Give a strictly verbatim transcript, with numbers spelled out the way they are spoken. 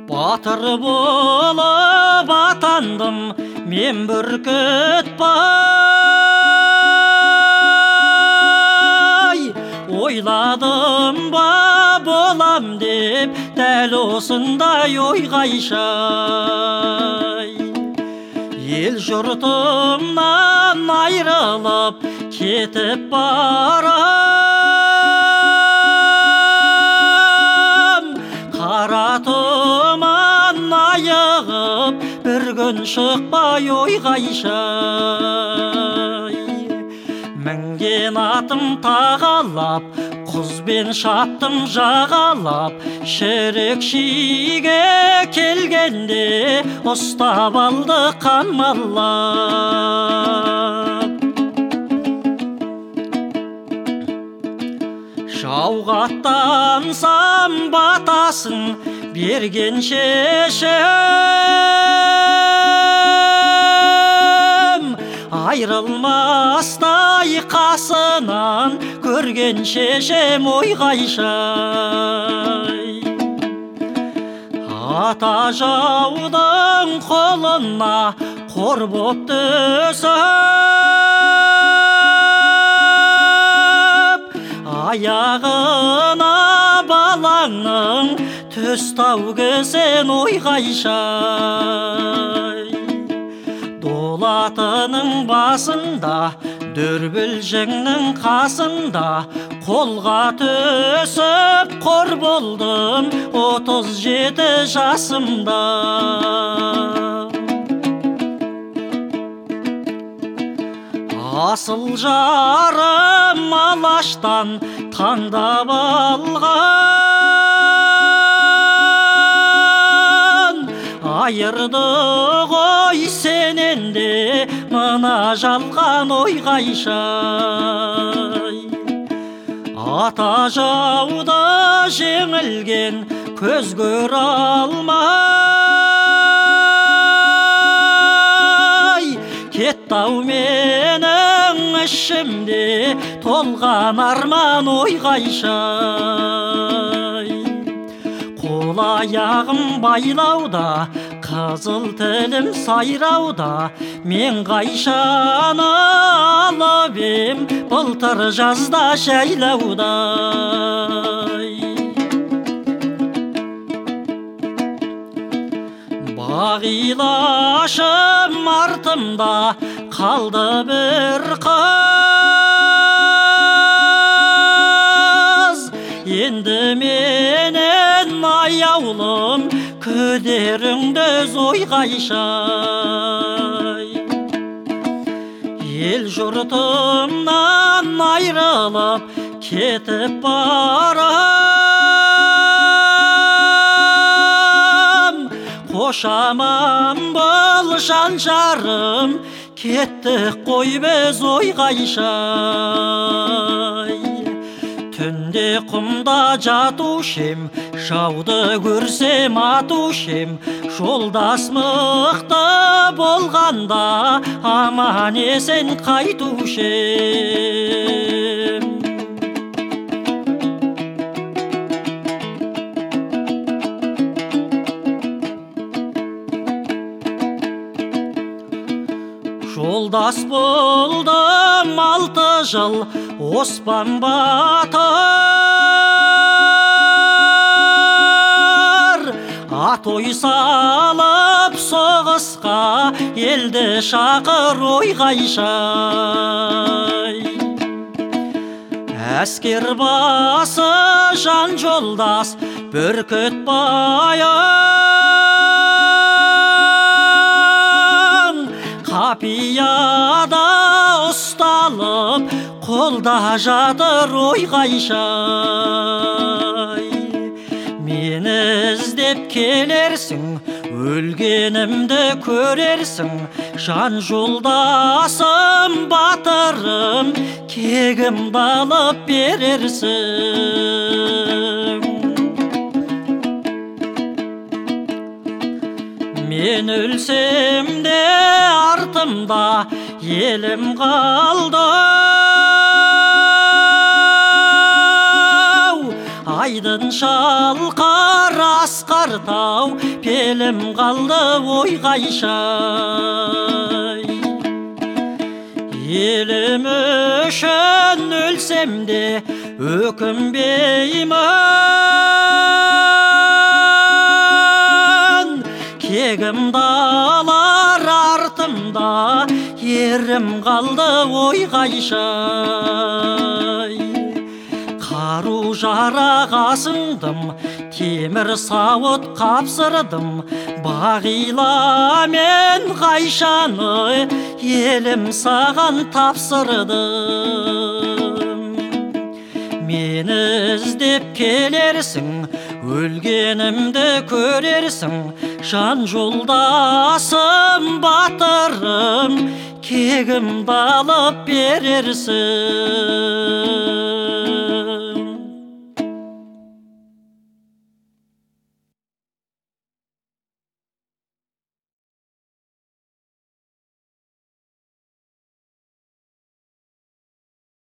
Батыр болып атандым мен Бүркітбай. Ойладым ба болам деп дәл осындай ой қайшай. Ел жұртымнан айрылып кетіп барам. Қара тұман айығып бір күн шықпай ой қайшай. Мінген атым тағалап, құзбен шаптым жағалап, шірікшіге келгенде ұстап алды қамалап. Жауға аттансам батасын берген шешем, айрылмастай қасынан көрген шешем ой қайшай. Ата жаудың қолына қор боп түсіп, аяғына балаңның төс тау кісен ой қайшай. Дулатының басында, дүрбілжіңнің қасында, қолға түсіп қор болдым отыз жеті жасымда. Асыл жарым алаштан таңдап алған, айырды ғой сенен де мына жалған ой қайшай. Ата жауда жеңілген көз көре алмай, кетті-ау менің ішімде толған арман ой қайшай. Қол аяғым байлауда, қызыл тілім сайрауда, мен қайшаны алып ем былтыр жазда жайлаудай. Бағилашым артымда қалды бір қыз, енді менен аяулым күдеріңді ой қайшай. Ел жұртымнан айрылып кетіп барам, қошаман бұл жан жарым, кеттік қой біз ой қайшай. Түнде құмда жатушем, жауды көрсем атушем, жолдас мықты болғанда аман есен қайтушем. Жолдас болдым алты жыл Оспан батыр, атой салып соғысқа елді шақыр ой қайшай. Әскер басы жан жолдас Бүркітбайым, қапияда ұсталып қолда жатыр ой қайшай. Мені іздеп келерсің, өлгенімді көрерсің, жан жолдасым батырым, кегімді алып берерсің. Мен өлсем де артымда елім қалды, айдын шалқар асқар тау, пелім қалды ой қайшай. Елім үшін өлсем де өкінбеймін, кегім далар артымда, ерім қалды ой қайшай. Қару жарақ асындым, темір сауыт қапсырдым, бағила мен қайшаны елім саған тапсырдым. Мені іздеп келерсің, өлгенімді көрерсің, жан жолдасым батырым, кегімді алып берерсің.